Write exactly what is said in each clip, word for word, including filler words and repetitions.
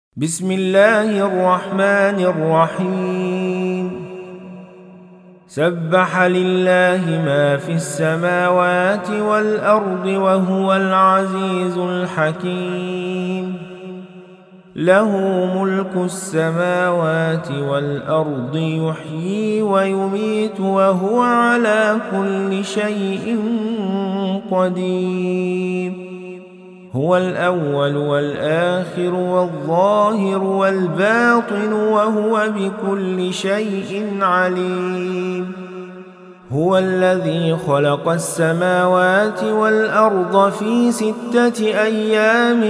بسم الله الرحمن الرحيم سبح لله ما في السماوات والأرض وهو العزيز الحكيم له ملك السماوات والأرض يحيي ويميت وهو على كل شيء قدير هو الأول والآخر والظاهر والباطن وهو بكل شيء عليم هو الذي خلق السماوات والأرض في ستة أيام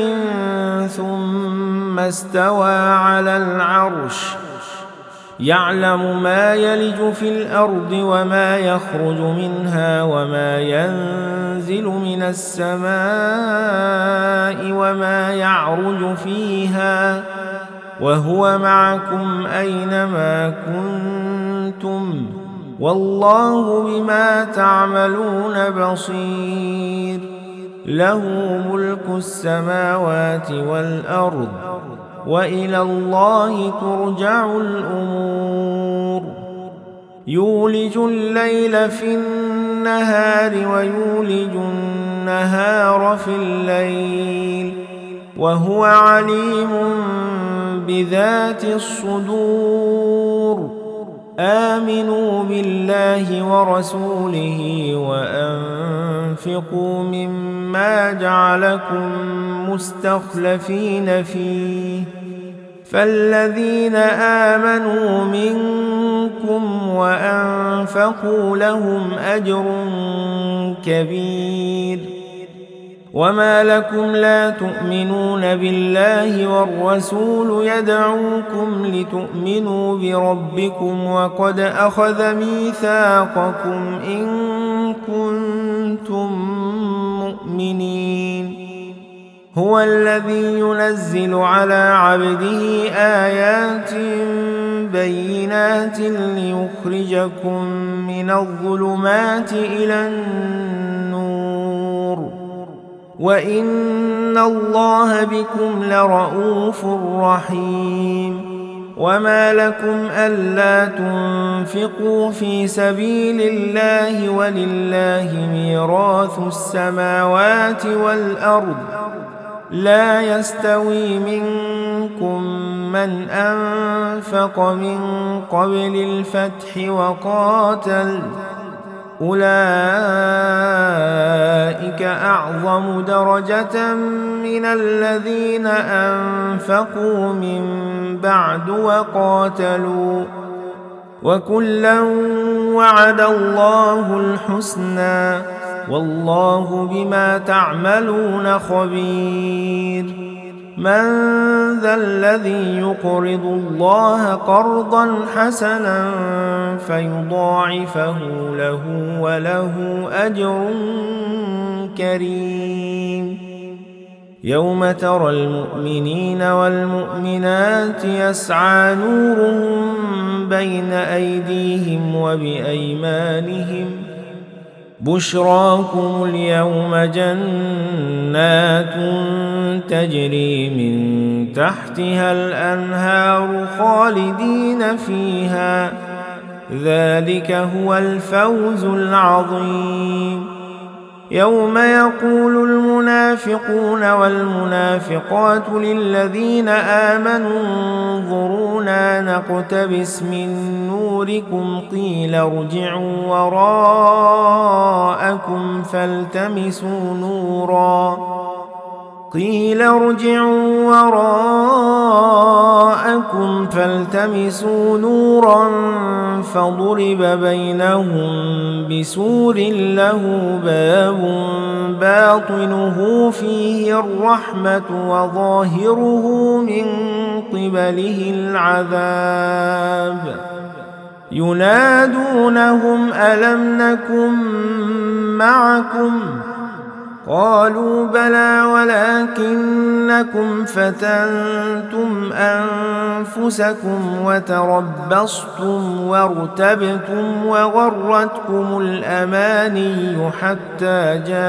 ثم استوى على العرش يعلم ما يلج في الأرض وما يخرج منها وما ينزل من السماء وما يعرج فيها وهو معكم أينما كنتم والله بما تعملون بصير له ملك السماوات والأرض وإلى الله ترجع الأمور يولج الليل في النهار ويولج النهار في الليل وهو عليم بذات الصدور آمنوا بالله ورسوله وأنفقوا مما جعلكم مستخلفين فيه فالذين آمنوا منكم وأنفقوا لهم أجر كبير وما لكم لا تؤمنون بالله والرسول يدعوكم لتؤمنوا بربكم وقد أخذ ميثاقكم إن كنتم مؤمنين هو الذي ينزل على عبده آيات بينات ليخرجكم من الظلمات إلى النور وإن الله بكم لرءوف رحيم وما لكم ألا تنفقوا في سبيل الله ولله ميراث السماوات والأرض لا يستوي منكم من أنفق من قبل الفتح وقاتل أولئك أعظم درجة من الذين أنفقوا من بعد وقاتلوا وكلا وعد الله الحسنى والله بما تعملون خبير من ذا الذي يقرض الله قرضا حسنا فيضاعفه له وله أجر كريم يوم ترى المؤمنين والمؤمنات يسعى نورهم بين أيديهم وبأيمانهم بشراكم اليوم جنات تجري من تحتها الأنهار خالدين فيها ذلك هو الفوز العظيم يوم يقول المنافقون والمنافقات للذين آمنوا انظرونا نقتبس من نوركم قيل ارجعوا وراءكم فالتمسوا نورا قيل ارجعوا وراءكم فالتمسوا نورا فضرب بينهم بسور له باب باطنه فيه الرحمة وظاهره من قبله العذاب ينادونهم ألم نكن معكم قالوا بلى ولكنكم فتنتم أنفسكم وتربصتم وارتبتم وغرتكم الأماني حتى جاء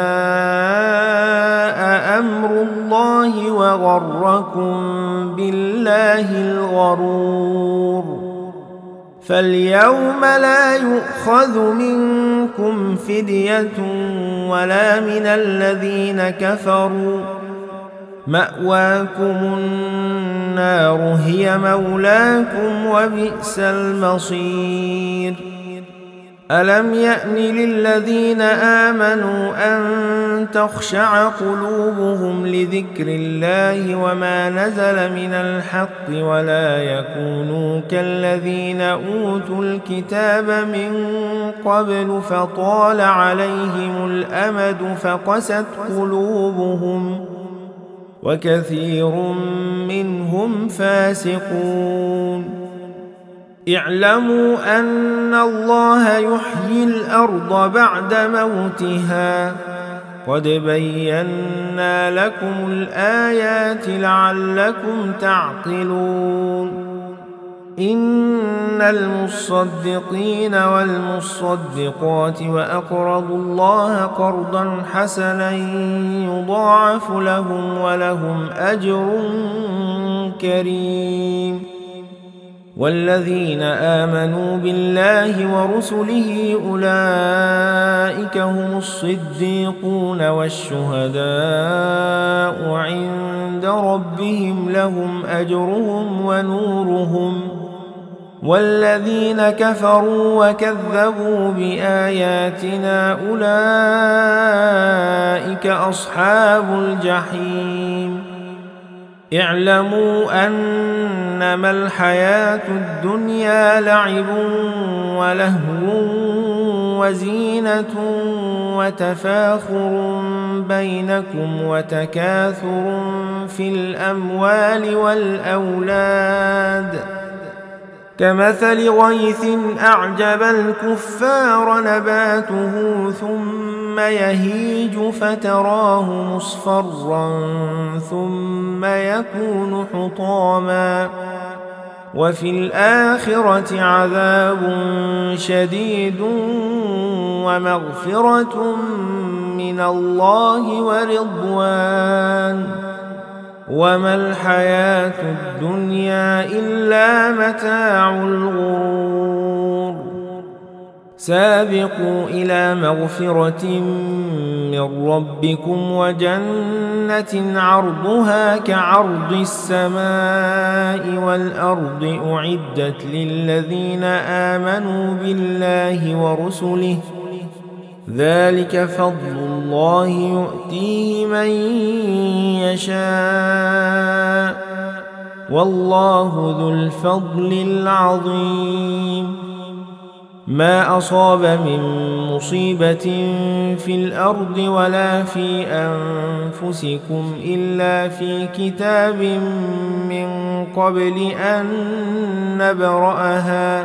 أمر الله وغركم بالله الغرور. فاليوم لا يؤخذ منكم فدية ولا من الذين كفروا، مأواكم النار هي مولاكم وبئس المصير. ألم يأن للذين آمنوا أن تخشع قلوبهم لذكر الله وما نزل من الحق ولا يكونوا كالذين أوتوا الكتاب من قبل فطال عليهم الأمد فقست قلوبهم وكثير منهم فاسقون. اعلموا أن الله يحيي الأرض بعد موتها، قد بينا لكم الآيات لعلكم تعقلون. إن المصدقين والمصدقات وأقرضوا الله قرضا حسنا يضاعف لهم ولهم أجر كريم. والذين آمنوا بالله ورسله أولئك هم الصديقون والشهداء عند ربهم لهم أجرهم ونورهم. والذين كفروا وكذبوا بآياتنا أولئك أصحاب الجحيم. اعلموا أنما الحياة الدنيا لعب ولهو وزينة وتفاخر بينكم وتكاثر في الأموال والأولاد، كمثل غيث أعجب الكفار نباته ثم يهيج فتراه مصفرا ثم يكون حطاما، وفي الآخرة عذاب شديد ومغفرة من الله ورضوان، وما الحياة الدنيا إلا متاع الغرور. سابقوا إلى مغفرة من ربكم وجنة عرضها كعرض السماء والأرض أعدت للذين آمنوا بالله ورسله، ذلك فضل الله يؤتيه من يشاء والله ذو الفضل العظيم. ما أصاب من مصيبة في الأرض ولا في أنفسكم إلا في كتاب من قبل أن نبرأها،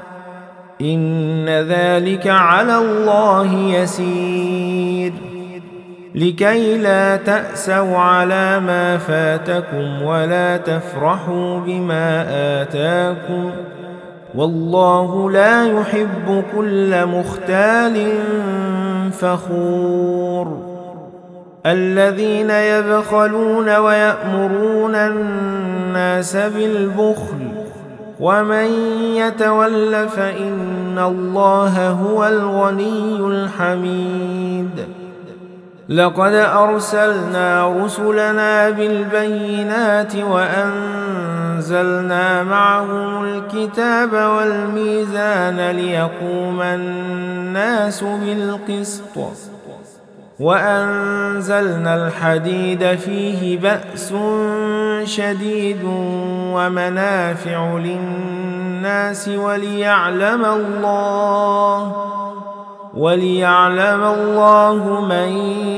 إن ذلك على الله يسير. لكي لا تأسوا على ما فاتكم ولا تفرحوا بما آتاكم، والله لا يحب كل مختال فخور. الذين يبخلون ويأمرون الناس بالبخل، ومن يتول فإن الله هو الغني الحميد. لقد أرسلنا رسلنا بالبينات وأنزلنا معهم الكتاب والميزان ليقوم الناس بالقسط، وأنزلنا الحديد فيه بأس شديد ومنافع للناس وليعلم الله وليعلم الله من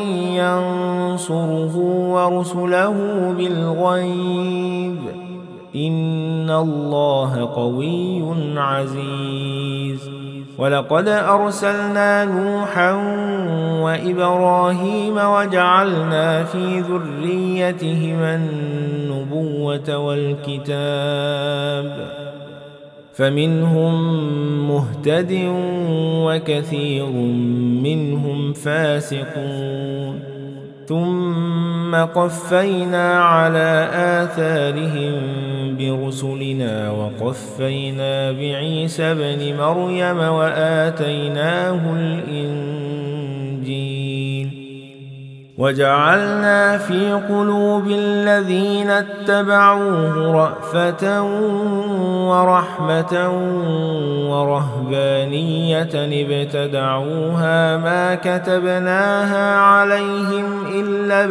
ينصره ورسله بالغيب، إن الله قوي عزيز. ولقد أرسلنا نوحا وإبراهيم وجعلنا في ذريتهما النبوة والكتاب فمنهم مهتد وكثير منهم فاسقون ثم قفينا على آثارهم برسلنا وقفينا بعيسى ابن مريم وآتيناه الإنجيل وجعلنا في قلوب الذين اتبعوه رأفة ورحمة ورهبانية ابتدعوها ما كتبناها عليهم إلا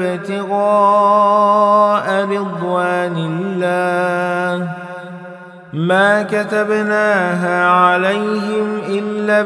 ابتغاء رضوان الله ما كتبناها عليهم إلا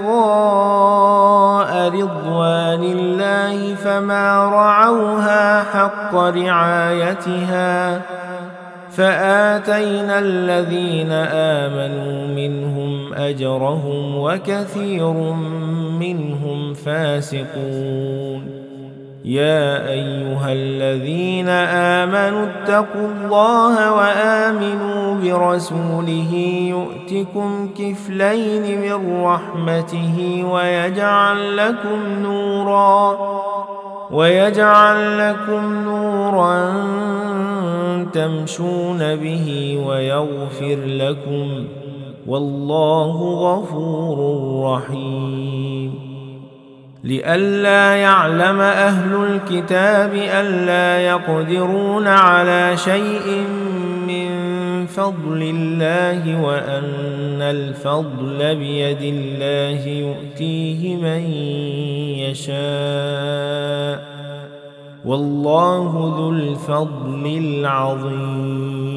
ابتغاء رضوان الله فما رعوها حق رعايتها فآتينا الذين آمنوا منهم أجرهم وكثير منهم فاسقون يا أيها الذين آمنوا اتقوا الله وآمنوا برسوله يؤتكم كفلين من رحمته ويجعل لكم نورا ويجعل لكم نورا تمشون به ويغفر لكم والله غفور رحيم لئلا يعلم أهل الكتاب ألا يقدرون على شيء من فضل الله وأن الفضل بيد الله يؤتيه من يشاء والله ذو الفضل العظيم